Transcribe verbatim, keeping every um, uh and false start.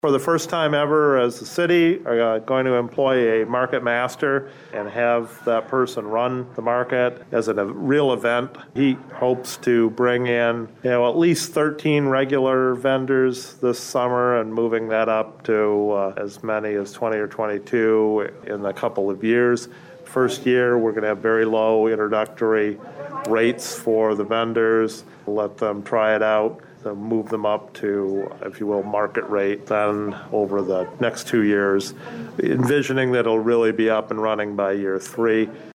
For the first time ever, as a city, are uh, going to employ a market master and have that person run the market as a real event. He hopes to bring in, you know, at least thirteen regular vendors this summer and moving that up to uh, as many as twenty or twenty-two in a couple of years. First year, we're going to have very low introductory rates for the vendors, let them try it out. To move them up to, if you will, market rate then over the next two years, envisioning that it'll really be up and running by year three.